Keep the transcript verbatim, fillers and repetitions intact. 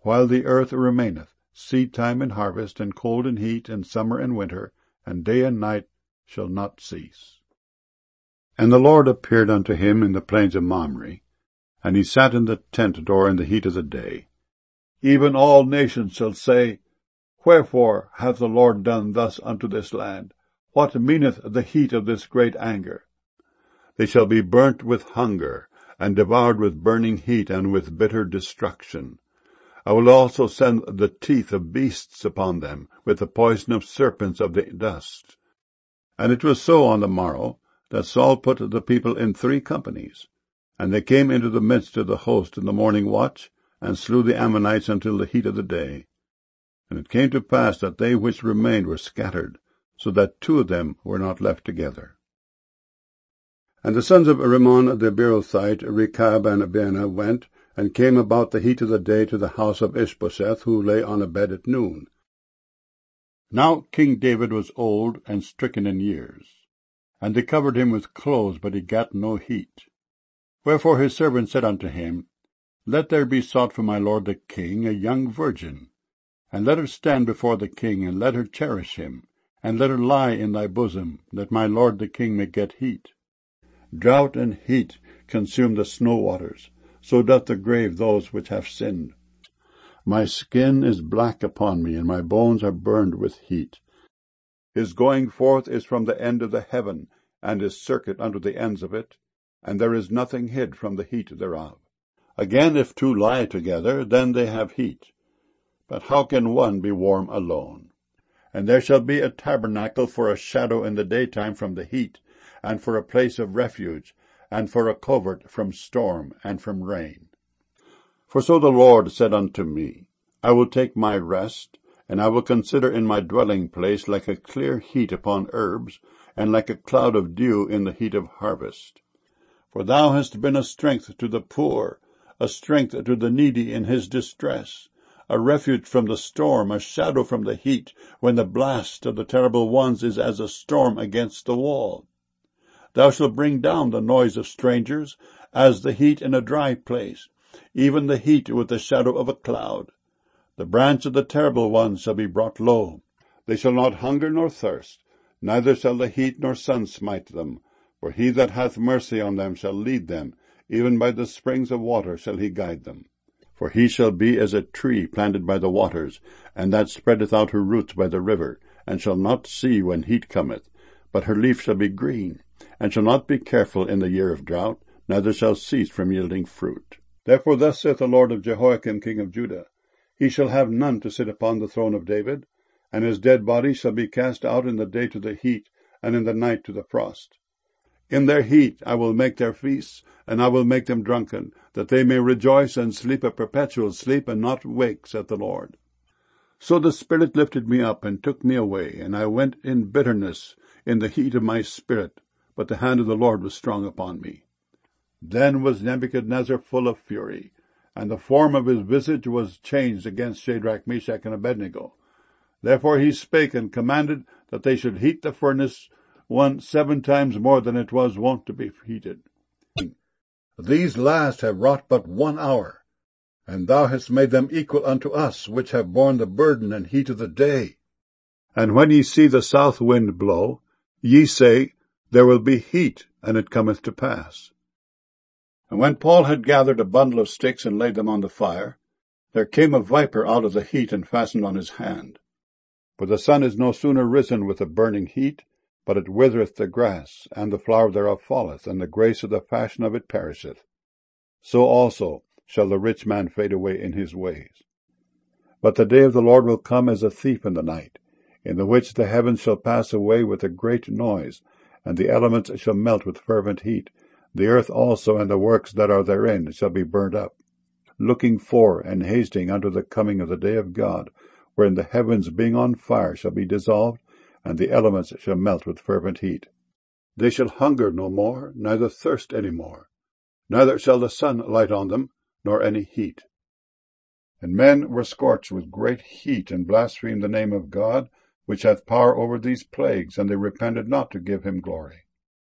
while the earth remaineth, seed time and harvest, and cold and heat, and summer and winter, and day and night shall not cease. And the Lord appeared unto him in the plains of Mamre, and he sat in the tent door in the heat of the day. Even all nations shall say, Wherefore hath the Lord done thus unto this land? What meaneth the heat of this great anger? They shall be burnt with hunger, and devoured with burning heat, and with bitter destruction. I will also send the teeth of beasts upon them, with the poison of serpents of the dust. And it was so on the morrow, that Saul put the people in three companies. And they came into the midst of the host in the morning watch, and slew the Ammonites until the heat of the day. And it came to pass that they which remained were scattered, so that two of them were not left together. And the sons of Rimmon the Beerothite, Rechab and Baanah, went, and came about the heat of the day to the house of Ishbosheth, who lay on a bed at noon. Now King David was old and stricken in years, and they covered him with clothes, but he gat no heat. Wherefore his servant said unto him, Let there be sought for my lord the king a young virgin, and let her stand before the king, and let her cherish him, and let her lie in thy bosom, that my lord the king may get heat. Drought and heat consume the snow waters, so doth the grave those which have sinned. My skin is black upon me, and my bones are burned with heat. His going forth is from the end of the heaven, and his circuit unto the ends of it, and there is nothing hid from the heat thereof. Again, if two lie together, then they have heat. But how can one be warm alone? And there shall be a tabernacle for a shadow in the daytime from the heat, and for a place of refuge, and for a covert from storm and from rain. For so the Lord said unto me, I will take my rest, and I will consider in my dwelling place like a clear heat upon herbs, and like a cloud of dew in the heat of harvest. For thou hast been a strength to the poor, a strength to the needy in his distress, a refuge from the storm, a shadow from the heat, when the blast of the terrible ones is as a storm against the wall. Thou shalt bring down the noise of strangers, as the heat in a dry place, even the heat with the shadow of a cloud. The branch of the terrible ones shall be brought low. They shall not hunger nor thirst, neither shall the heat nor sun smite them. For he that hath mercy on them shall lead them, even by the springs of water shall he guide them. For he shall be as a tree planted by the waters, and that spreadeth out her roots by the river, and shall not see when heat cometh, but her leaf shall be green, and shall not be careful in the year of drought, neither shall cease from yielding fruit. Therefore thus saith the Lord of Jehoiakim king of Judah, He shall have none to sit upon the throne of David, and his dead body shall be cast out in the day to the heat, and in the night to the frost. In their heat I will make their feasts, and I will make them drunken, that they may rejoice and sleep a perpetual sleep, and not wake, saith the Lord. So the Spirit lifted me up, and took me away, and I went in bitterness in the heat of my spirit, but the hand of the Lord was strong upon me. Then was Nebuchadnezzar full of fury, and the form of his visage was changed against Shadrach, Meshach, and Abednego. Therefore he spake and commanded that they should heat the furnace one seven times more than it was wont to be heated. These last have wrought but one hour, and thou hast made them equal unto us, which have borne the burden and heat of the day. And when ye see the south wind blow, ye say, There will be heat, and it cometh to pass. And when Paul had gathered a bundle of sticks and laid them on the fire, there came a viper out of the heat and fastened on his hand. For the sun is no sooner risen with a burning heat, but it withereth the grass, and the flower thereof falleth, and the grace of the fashion of it perisheth. So also shall the rich man fade away in his ways. But the day of the Lord will come as a thief in the night, in the which the heavens shall pass away with a great noise, and the elements shall melt with fervent heat. The earth also and the works that are therein shall be burnt up, looking for and hasting unto the coming of the day of God, wherein the heavens being on fire shall be dissolved, and the elements shall melt with fervent heat. They shall hunger no more, neither thirst any more, neither shall the sun light on them, nor any heat. And men were scorched with great heat, and blasphemed the name of God, which hath power over these plagues, and they repented not to give him glory.